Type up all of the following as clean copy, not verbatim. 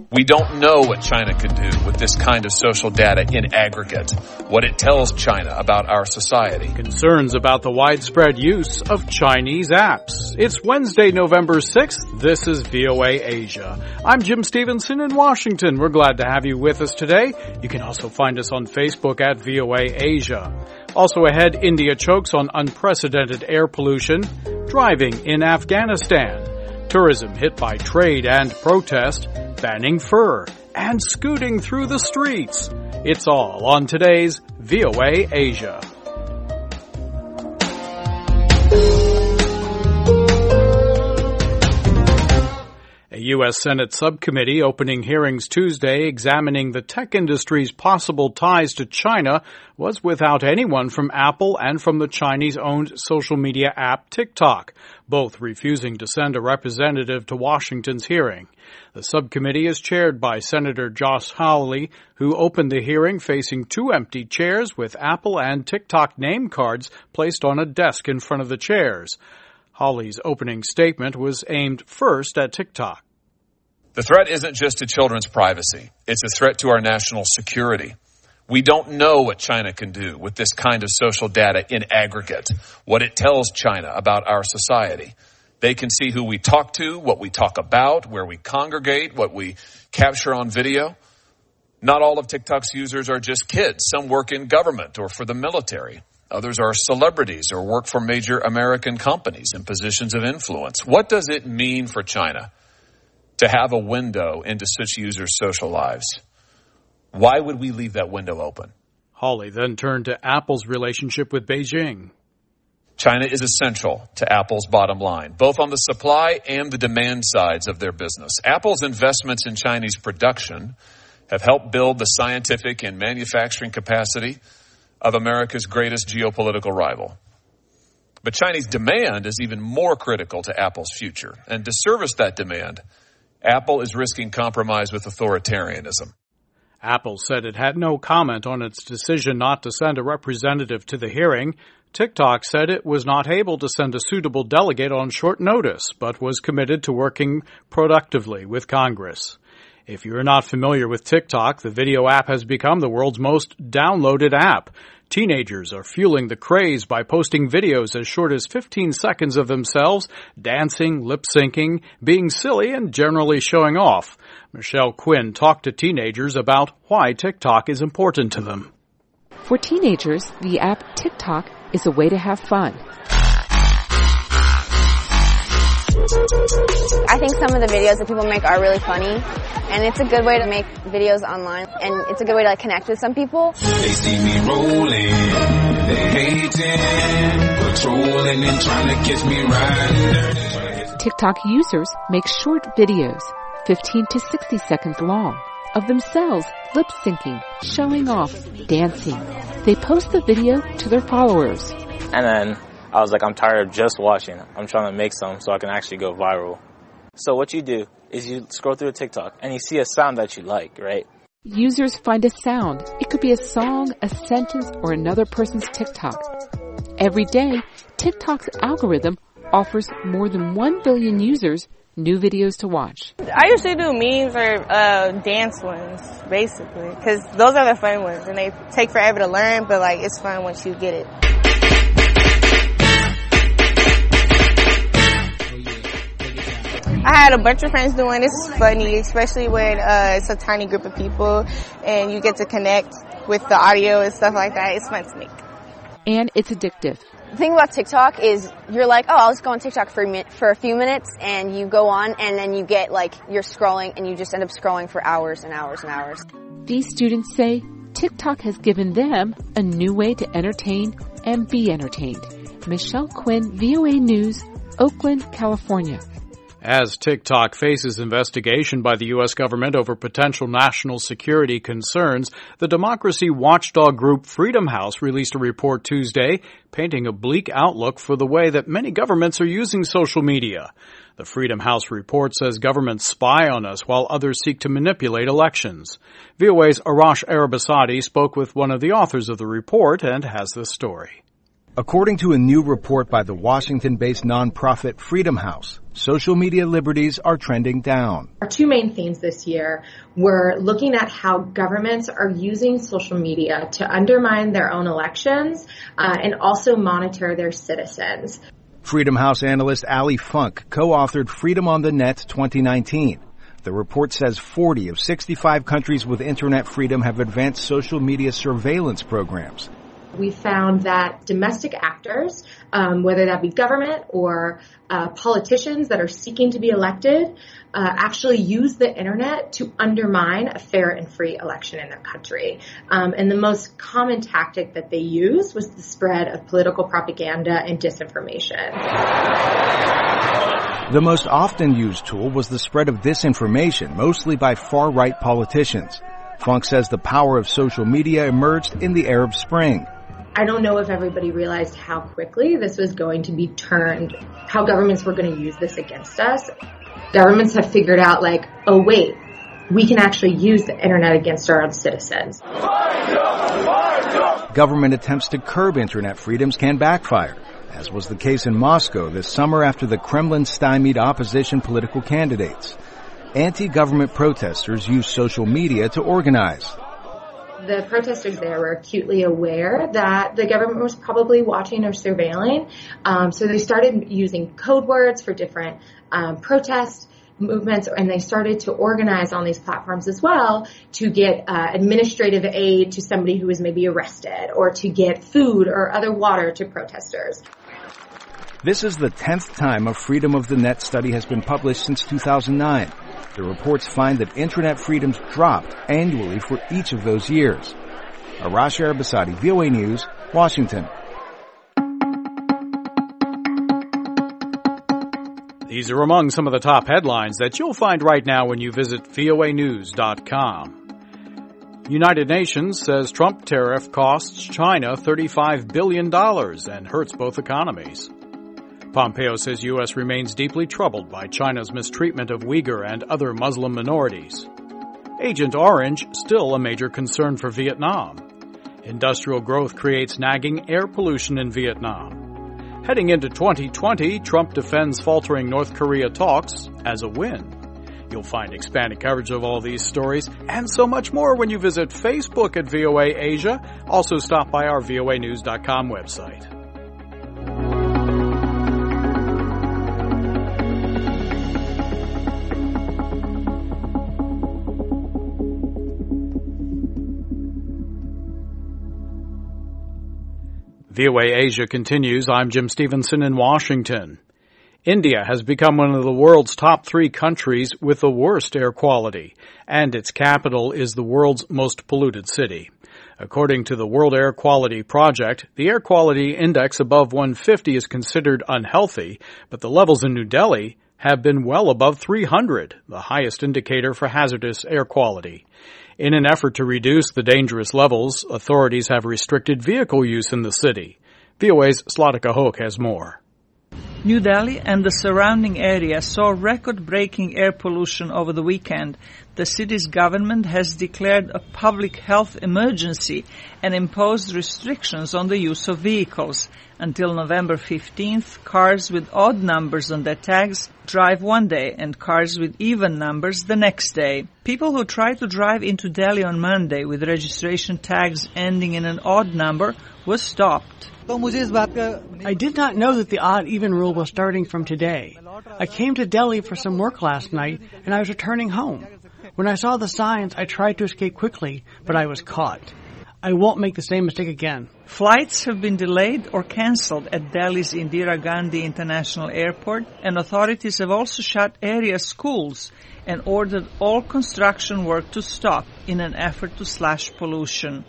We don't know what China can do with this kind of social data in aggregate, what it tells China about our society. Concerns about the widespread use of Chinese apps. It's Wednesday, November 6th. This is VOA Asia. I'm Jim Stevenson in Washington. We're glad to have you with us today. You can also find us on Facebook at VOA Asia. Also ahead, India chokes on unprecedented air pollution. Driving in Afghanistan. Tourism hit by trade and protest. Banning fur, and scooting through the streets. It's all on today's VOA Asia. A U.S. Senate subcommittee opening hearings Tuesday examining the tech industry's possible ties to China was without anyone from Apple and from the Chinese-owned social media app TikTok, both refusing to send a representative to Washington's hearing. The subcommittee is chaired by Senator Josh Hawley, who opened the hearing facing two empty chairs with Apple and TikTok name cards placed on a desk in front of the chairs. Hawley's opening statement was aimed first at TikTok. The threat isn't just to children's privacy. It's a threat to our national security. We don't know what China can do with this kind of social data in aggregate, what it tells China about our society. They can see who we talk to, what we talk about, where we congregate, what we capture on video. Not all of TikTok's users are just kids. Some work in government or for the military. Others are celebrities or work for major American companies in positions of influence. What does it mean for China to have a window into such users' social lives? Why would we leave that window open? Hawley then turned to Apple's relationship with Beijing. China is essential to Apple's bottom line, both on the supply and the demand sides of their business. Apple's investments in Chinese production have helped build the scientific and manufacturing capacity of America's greatest geopolitical rival. But Chinese demand is even more critical to Apple's future. And to service that demand, Apple is risking compromise with authoritarianism. Apple said it had no comment on its decision not to send a representative to the hearing. TikTok said it was not able to send a suitable delegate on short notice, but was committed to working productively with Congress. If you're not familiar with TikTok, the video app has become the world's most downloaded app. Teenagers are fueling the craze by posting videos as short as 15 seconds of themselves, dancing, lip-syncing, being silly, and generally showing off. Michelle Quinn talked to teenagers about why TikTok is important to them. For teenagers, the app TikTok is a way to have fun. I think some of the videos that people make are really funny, and it's a good way to make videos online, and it's a good way to connect with some people. They see me rolling, they hating, patrolling and trying to catch me riding. TikTok users make short videos, 15 to 60 seconds long, of themselves lip-syncing, showing off, dancing. They post the video to their followers. And then I was like, I'm tired of just watching. I'm trying to make some so I can actually go viral. So what you do is you scroll through a TikTok and you see a sound that you like, right? Users find a sound. It could be a song, a sentence, or another person's TikTok. Every day, TikTok's algorithm offers more than 1 billion users new videos to watch. I usually do memes or dance ones, basically, because those are the fun ones, and they take forever to learn, but it's fun once you get it. I had a bunch of friends doing this. It's funny, especially when it's a tiny group of people and you get to connect with the audio and stuff like that. It's fun to make. And it's addictive. The thing about TikTok is you're like, oh, I'll just go on TikTok for a few minutes, and you go on, and then you get you're scrolling, and you just end up scrolling for hours and hours and hours. These students say TikTok has given them a new way to entertain and be entertained. Michelle Quinn, VOA News, Oakland, California. As TikTok faces investigation by the U.S. government over potential national security concerns, the democracy watchdog group Freedom House released a report Tuesday painting a bleak outlook for the way that many governments are using social media. The Freedom House report says governments spy on us while others seek to manipulate elections. VOA's Arash Arabasadi spoke with one of the authors of the report and has this story. According to a new report by the Washington-based nonprofit Freedom House, social media liberties are trending down. Our two main themes this year were looking at how governments are using social media to undermine their own elections and also monitor their citizens. Freedom House analyst Ali Funk co-authored Freedom on the Net 2019. The report says 40 of 65 countries with internet freedom have advanced social media surveillance programs. We found that domestic actors, whether that be government or politicians that are seeking to be elected, actually use the internet to undermine a fair and free election in their country. And the most common tactic that they used was the spread of political propaganda and disinformation. The most often used tool was the spread of disinformation, mostly by far-right politicians. Funk says the power of social media emerged in the Arab Spring. I don't know if everybody realized how quickly this was going to be turned, how governments were going to use this against us. Governments have figured out, oh wait, we can actually use the internet against our own citizens. Government attempts to curb internet freedoms can backfire, as was the case in Moscow this summer after the Kremlin stymied opposition political candidates. Anti-government protesters used social media to organize. The protesters there were acutely aware that the government was probably watching or surveilling, so they started using code words for different protest movements, and they started to organize on these platforms as well to get administrative aid to somebody who was maybe arrested, or to get food or other water to protesters. This is the 10th time a Freedom of the Net study has been published since 2009. The reports find that internet freedoms dropped annually for each of those years. Arash Arabasadi, VOA News, Washington. These are among some of the top headlines that you'll find right now when you visit voanews.com. United Nations says Trump tariff costs China $35 billion and hurts both economies. Pompeo says U.S. remains deeply troubled by China's mistreatment of Uyghur and other Muslim minorities. Agent Orange still a major concern for Vietnam. Industrial growth creates nagging air pollution in Vietnam. Heading into 2020, Trump defends faltering North Korea talks as a win. You'll find expanded coverage of all these stories and so much more when you visit Facebook at VOA Asia. Also stop by our voanews.com website. VOA Asia continues. I'm Jim Stevenson in Washington. India has become one of the world's top 3 countries with the worst air quality, and its capital is the world's most polluted city. According to the World Air Quality Project, the air quality index above 150 is considered unhealthy, but the levels in New Delhi have been well above 300, the highest indicator for hazardous air quality. In an effort to reduce the dangerous levels, authorities have restricted vehicle use in the city. VOA's Slatika Hoke has more. New Delhi and the surrounding area saw record-breaking air pollution over the weekend. The city's government has declared a public health emergency and imposed restrictions on the use of vehicles. Until November 15th, cars with odd numbers on their tags drive one day and cars with even numbers the next day. People who tried to drive into Delhi on Monday with registration tags ending in an odd number were stopped. I did not know that the odd-even rule was starting from today. I came to Delhi for some work last night, and I was returning home. When I saw the signs, I tried to escape quickly, but I was caught. I won't make the same mistake again. Flights have been delayed or cancelled at Delhi's Indira Gandhi International Airport, and authorities have also shut area schools and ordered all construction work to stop in an effort to slash pollution.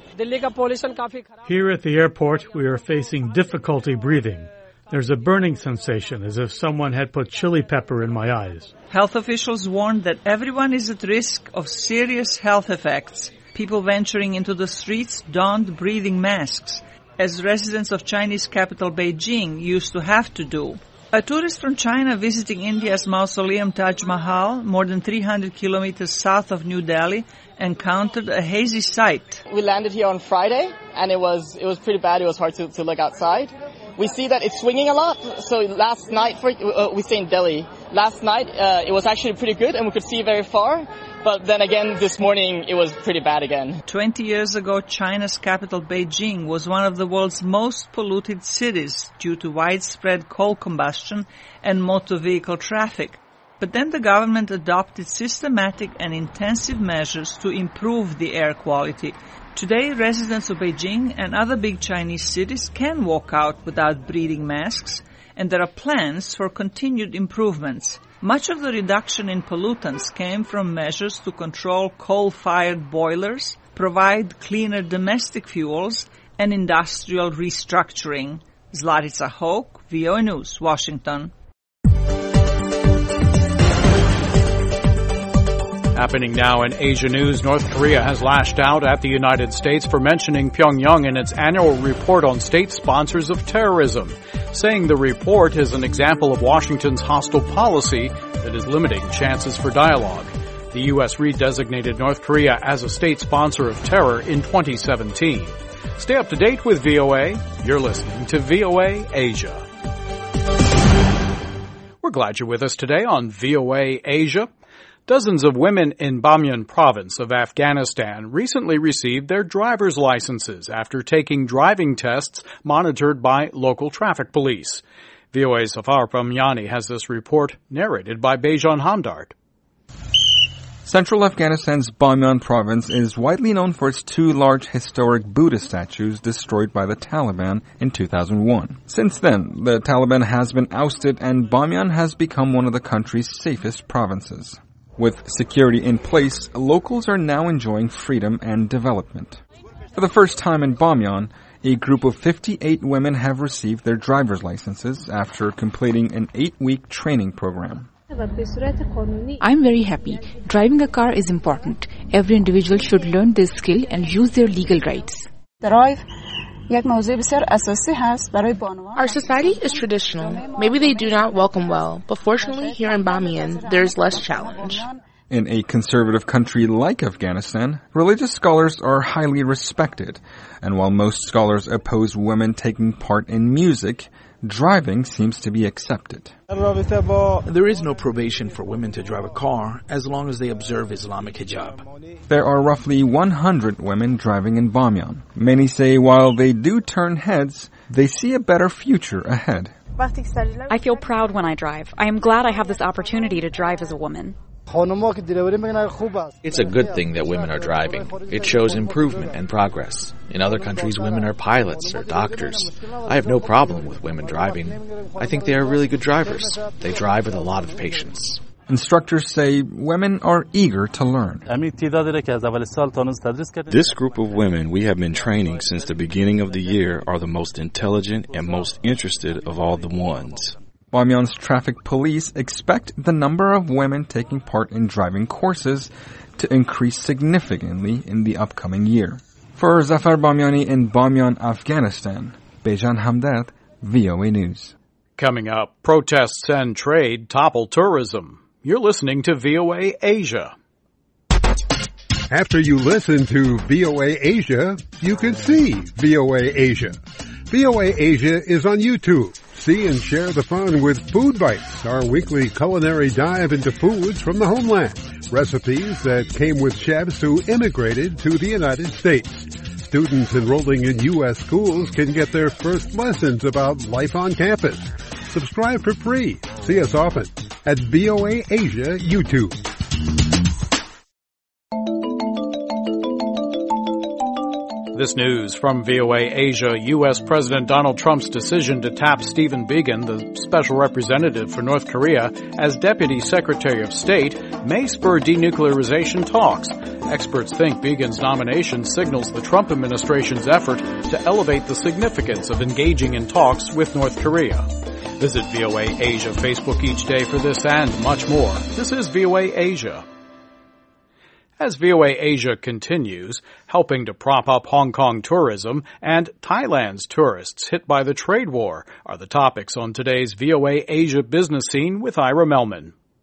Here at the airport, we are facing difficulty breathing. There's a burning sensation as if someone had put chili pepper in my eyes. Health officials warned that everyone is at risk of serious health effects. People venturing into the streets donned breathing masks, as residents of Chinese capital Beijing used to have to do. A tourist from China visiting India's mausoleum Taj Mahal, more than 300 kilometers south of New Delhi, encountered a hazy sight. We landed here on Friday, and it was pretty bad. It was hard to look outside. we see that it's swinging a lot. So last night, we stay in Delhi. Last night, it was actually pretty good and we could see very far. But then again, this morning, it was pretty bad again. 20 years ago, China's capital, Beijing, was one of the world's most polluted cities due to widespread coal combustion and motor vehicle traffic. But then the government adopted systematic and intensive measures to improve the air quality. Today, residents of Beijing and other big Chinese cities can walk out without breathing masks, and there are plans for continued improvements. Much of the reduction in pollutants came from measures to control coal-fired boilers, provide cleaner domestic fuels, and industrial restructuring. Zlatica Hoke, VOA News, Washington. Happening now in Asia news, North Korea has lashed out at the United States for mentioning Pyongyang in its annual report on state sponsors of terrorism, saying the report is an example of Washington's hostile policy that is limiting chances for dialogue. The U.S. redesignated North Korea as a state sponsor of terror in 2017. Stay up to date with VOA. You're listening to VOA Asia. We're glad you're with us today on VOA Asia. Dozens of women in Bamyan province of Afghanistan recently received their driver's licenses after taking driving tests monitored by local traffic police. VOA's Safar Bamyani has this report narrated by Bejan Hamdard. Central Afghanistan's Bamyan province is widely known for its two large historic Buddha statues destroyed by the Taliban in 2001. Since then, the Taliban has been ousted and Bamyan has become one of the country's safest provinces. With security in place, locals are now enjoying freedom and development. For the first time in Bamyan, a group of 58 women have received their driver's licenses after completing an 8-week training program. I'm very happy. Driving a car is important. Every individual should learn this skill and use their legal rights. Our society is traditional. Maybe they do not welcome well, but fortunately here in Bamyan, there is less challenge. In a conservative country like Afghanistan, religious scholars are highly respected, and while most scholars oppose women taking part in music, driving seems to be accepted. There is no probation for women to drive a car as long as they observe Islamic hijab. There are roughly 100 women driving in Bamyan. Many say while they do turn heads, they see a better future ahead. I feel proud when I drive. I am glad I have this opportunity to drive as a woman. It's a good thing that women are driving. It shows improvement and progress. In other countries, women are pilots or doctors. I have no problem with women driving. I think they are really good drivers. They drive with a lot of patience. Instructors say women are eager to learn. This group of women we have been training since the beginning of the year are the most intelligent and most interested of all the ones. Bamyan's traffic police expect the number of women taking part in driving courses to increase significantly in the upcoming year. For Zafar Bamyani in Bamyan, Afghanistan, Bejan Hamdard, VOA News. Coming up, protests and trade topple tourism. You're listening to VOA Asia. After you listen to VOA Asia, you can see VOA Asia. VOA Asia is on YouTube. See and share the fun with Food Bites, our weekly culinary dive into foods from the homeland. Recipes that came with chefs who immigrated to the United States. Students enrolling in U.S. schools can get their first lessons about life on campus. Subscribe for free. See us often at VOA Asia YouTube. This news from VOA Asia. U.S. President Donald Trump's decision to tap Stephen Biegun, the special representative for North Korea, as Deputy Secretary of State may spur denuclearization talks. Experts think Biegun's nomination signals the Trump administration's effort to elevate the significance of engaging in talks with North Korea. Visit VOA Asia Facebook each day for this and much more. This is VOA Asia. As VOA Asia continues, helping to prop up Hong Kong tourism and Thailand's tourists hit by the trade war are the topics on today's VOA Asia Business Scene with Ira Melman.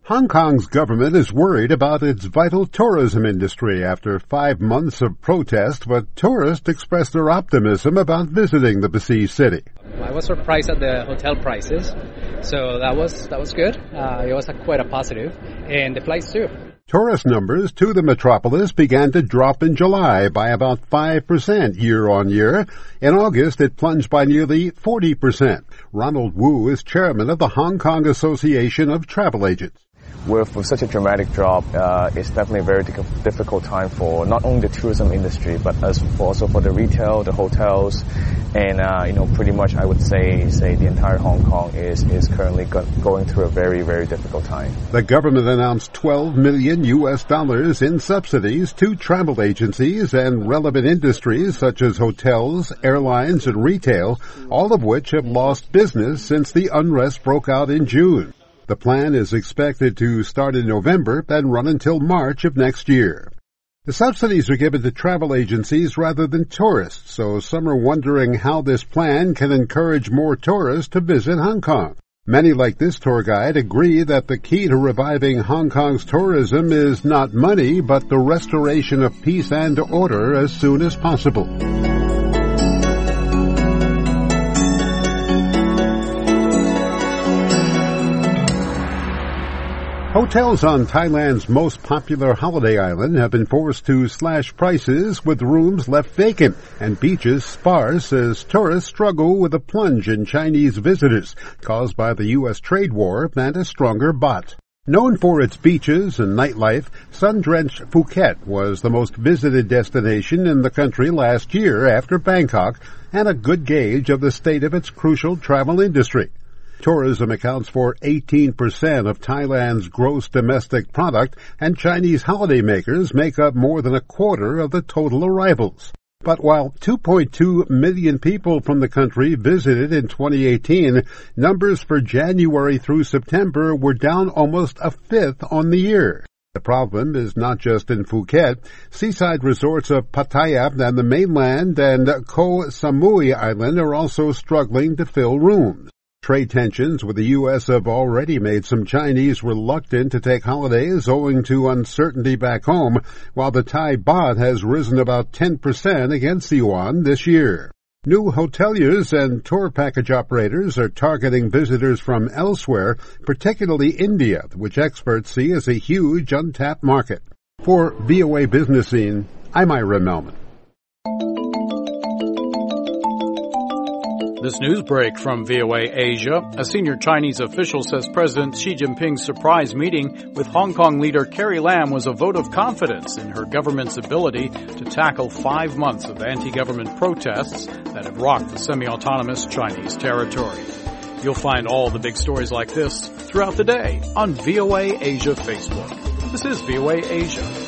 Hong Kong's government is worried about its vital tourism industry after 5 months of protest, but tourists expressed their optimism about visiting the besieged city. I was surprised at the hotel prices, so that was good. It was quite a positive, and the flights too. Tourist numbers to the metropolis began to drop in July by about 5% year-on-year. In August, it plunged by nearly 40%. Ronald Wu is chairman of the Hong Kong Association of Travel Agents. With such a dramatic drop, it's definitely a very difficult time for not only the tourism industry, but also for the retail, the hotels, and pretty much I would say the entire Hong Kong is currently going through a very, very difficult time. The government announced $12 million in subsidies to travel agencies and relevant industries such as hotels, airlines, and retail, all of which have lost business since the unrest broke out in June. The plan is expected to start in November and run until March of next year. The subsidies are given to travel agencies rather than tourists, so some are wondering how this plan can encourage more tourists to visit Hong Kong. Many, like this tour guide, agree that the key to reviving Hong Kong's tourism is not money, but the restoration of peace and order as soon as possible. Hotels on Thailand's most popular holiday island have been forced to slash prices with rooms left vacant and beaches sparse as tourists struggle with a plunge in Chinese visitors caused by the U.S. trade war and a stronger baht. Known for its beaches and nightlife, sun-drenched Phuket was the most visited destination in the country last year after Bangkok and a good gauge of the state of its crucial travel industry. Tourism accounts for 18% of Thailand's gross domestic product, and Chinese holidaymakers make up more than a quarter of the total arrivals. But while 2.2 million people from the country visited in 2018, numbers for January through September were down almost a fifth on the year. The problem is not just in Phuket. Seaside resorts of Pattaya and the mainland and Koh Samui Island are also struggling to fill rooms. Trade tensions with the U.S. have already made some Chinese reluctant to take holidays owing to uncertainty back home, while the Thai baht has risen about 10% against the yuan this year. New hoteliers and tour package operators are targeting visitors from elsewhere, particularly India, which experts see as a huge untapped market. For VOA Business Scene, I'm Ira Melman. This news break from VOA Asia. A senior Chinese official says President Xi Jinping's surprise meeting with Hong Kong leader Carrie Lam was a vote of confidence in her government's ability to tackle 5 months of anti-government protests that have rocked the semi-autonomous Chinese territory. You'll find all the big stories like this throughout the day on VOA Asia Facebook. This is VOA Asia.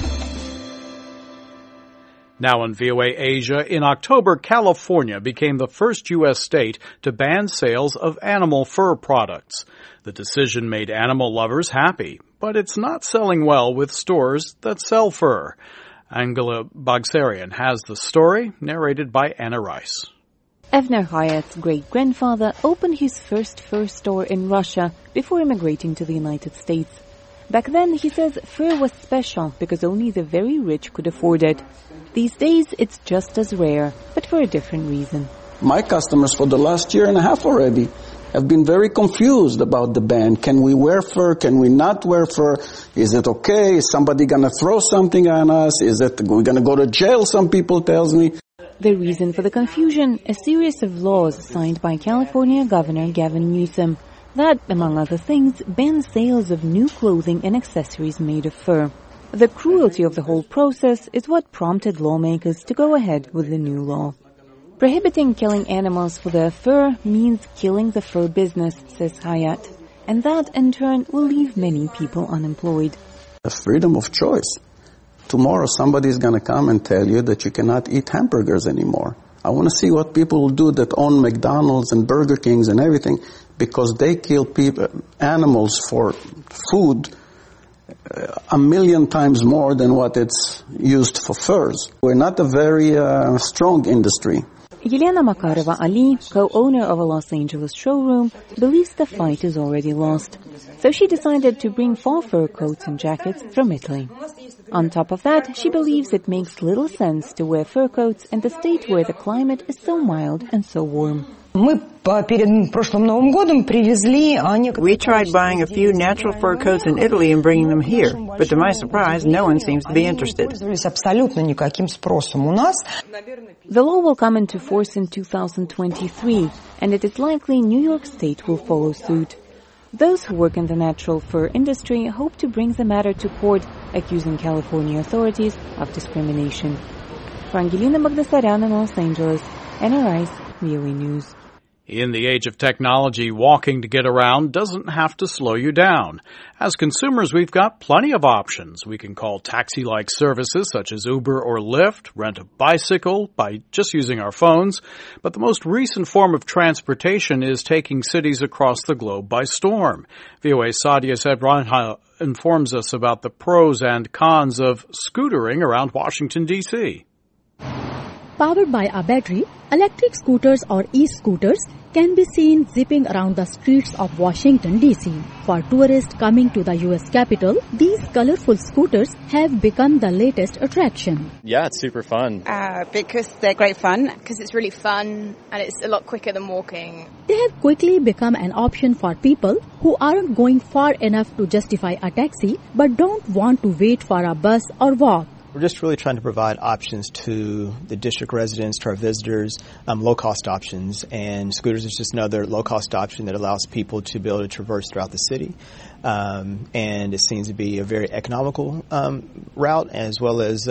Now on VOA Asia, in October, California became the first U.S. state to ban sales of animal fur products. The decision made animal lovers happy, but it's not selling well with stores that sell fur. Angela Bagsarian has the story, narrated by Anna Rice. Evner Hayat's great-grandfather opened his first fur store in Russia before immigrating to the United States. Back then, he says fur was special because only the very rich could afford it. These days, it's just as rare, but for a different reason. My customers for the last year and a half already have been very confused about the ban. Can we wear fur? Can we not wear fur? Is it okay? Is somebody going to throw something on us? Is it we're going to go to jail, some people tells me? The reason for the confusion, a series of laws signed by California Governor Gavin Newsom. That, among other things, bans sales of new clothing and accessories made of fur. The cruelty of the whole process is what prompted lawmakers to go ahead with the new law. Prohibiting killing animals for their fur means killing the fur business, says Hayat, and that, in turn, will leave many people unemployed. The freedom of choice. Tomorrow somebody's going to come and tell you that you cannot eat hamburgers anymore. I want to see what people will do that own McDonald's and Burger Kings and everything, because they kill animals for food 1 million times more than what it's used for furs. We're not a very strong industry. Yelena Makarova-Ali, co-owner of a Los Angeles showroom, believes the fight is already lost. So she decided to bring fall fur coats and jackets from Italy. On top of that, she believes it makes little sense to wear fur coats in the state where the climate is so mild and so warm. We tried buying a few natural fur coats in Italy and bringing them here, but to my surprise, no one seems to be interested. The law will come into force in 2023, and it is likely New York State will follow suit. Those who work in the natural fur industry hope to bring the matter to court, accusing California authorities of discrimination. Angelina Bagdasaryan in Los Angeles, NRI's VOA News. In the age of technology, walking to get around doesn't have to slow you down. As consumers, we've got plenty of options. We can call taxi-like services such as Uber or Lyft, rent a bicycle by just using our phones. But the most recent form of transportation is taking cities across the globe by storm. VOA's Sadia Zebranja informs us about the pros and cons of scootering around Washington, D.C. Powered by a battery, electric scooters or e-scooters can be seen zipping around the streets of Washington, D.C. For tourists coming to the U.S. Capitol, these colorful scooters have become the latest attraction. Yeah, it's super fun. Because they're great fun. Because it's really fun and it's a lot quicker than walking. They have quickly become an option for people who aren't going far enough to justify a taxi but don't want to wait for a bus or walk. We're just really trying to provide options to the district residents, to our visitors, low-cost options. And scooters is just another low-cost option that allows people to be able to traverse throughout the city. And it seems to be a very economical route as well as,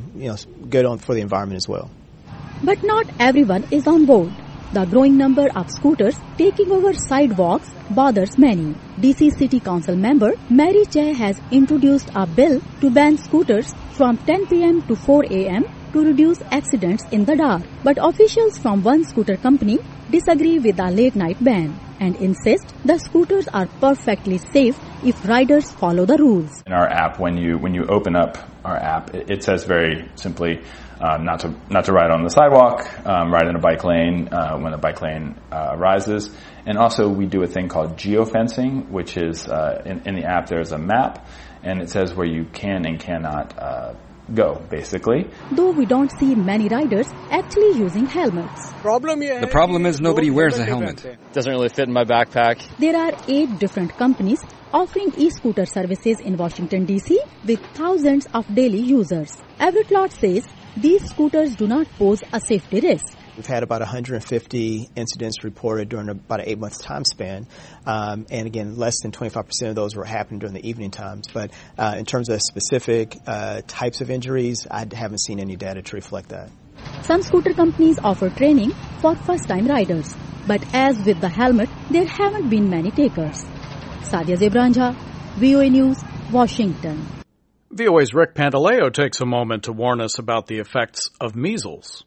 good for the environment as well. But not everyone is on board. The growing number of scooters taking over sidewalks bothers many. DC City Council member Mary Che has introduced a bill to ban scooters from 10 p.m. to 4 a.m. to reduce accidents in the dark. But officials from one scooter company disagree with the late-night ban and insist the scooters are perfectly safe if riders follow the rules. In our app, when you open up our app, it says very simply not to ride on the sidewalk, ride in a bike lane when a bike lane arises. And also we do a thing called geofencing, which is in the app there's a map, and it says where you can and cannot go, basically. Though we don't see many riders actually using helmets. The problem is nobody wears a helmet. Doesn't really fit in my backpack. There are 8 different companies offering e-scooter services in Washington, D.C. with thousands of daily users. Everett Lott says these scooters do not pose a safety risk. We've had about 150 incidents reported during about an 8-month time span. And again, less than 25% of those were happening during the evening times. But in terms of specific types of injuries, I haven't seen any data to reflect that. Some scooter companies offer training for first-time riders. But as with the helmet, there haven't been many takers. Sadia Zebranja, VOA News, Washington. VOA's Rick Pantaleo takes a moment to warn us about the effects of measles.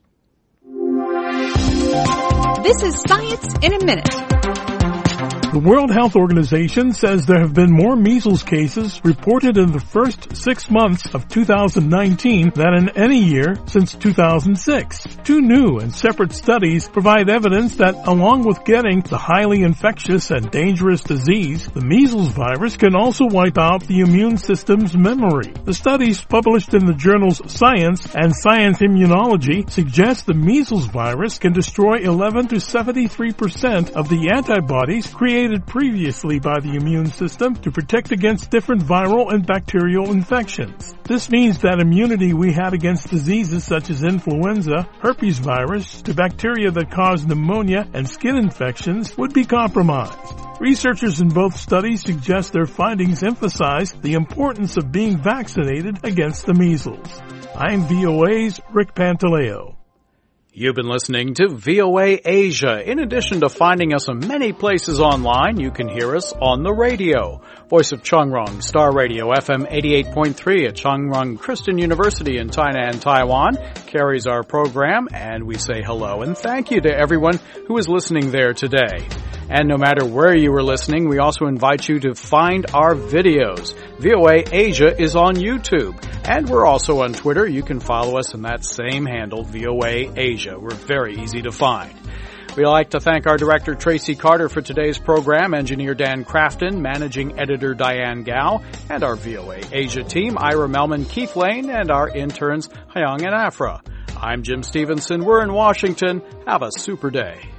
This is Science in a Minute. The World Health Organization says there have been more measles cases reported in the first 6 months of 2019 than in any year since 2006. 2 new and separate studies provide evidence that along with getting the highly infectious and dangerous disease, the measles virus can also wipe out the immune system's memory. The studies published in the journals Science and Science Immunology suggest the measles virus can destroy 11 to 73% of the antibodies created previously by the immune system to protect against different viral and bacterial infections. This means that immunity we had against diseases such as influenza, herpes virus, to bacteria that cause pneumonia and skin infections would be compromised. Researchers in both studies suggest their findings emphasize the importance of being vaccinated against the measles. I'm VOA's Rick Pantaleo. You've been listening to VOA Asia. In addition to finding us in many places online, you can hear us on the radio. Voice of Chungrong, Star Radio, FM 88.3 at Chungrong Christian University in Tainan, Taiwan, carries our program, and we say hello and thank you to everyone who is listening there today. And no matter where you are listening, we also invite you to find our videos. VOA Asia is on YouTube. And we're also on Twitter. You can follow us in that same handle, VOA Asia. We're very easy to find. We'd like to thank our director, Tracy Carter, for today's program, engineer Dan Crafton, managing editor Diane Gao, and our VOA Asia team, Ira Melman, Keith Lane, and our interns, Hyung and Afra. I'm Jim Stevenson. We're in Washington. Have a super day.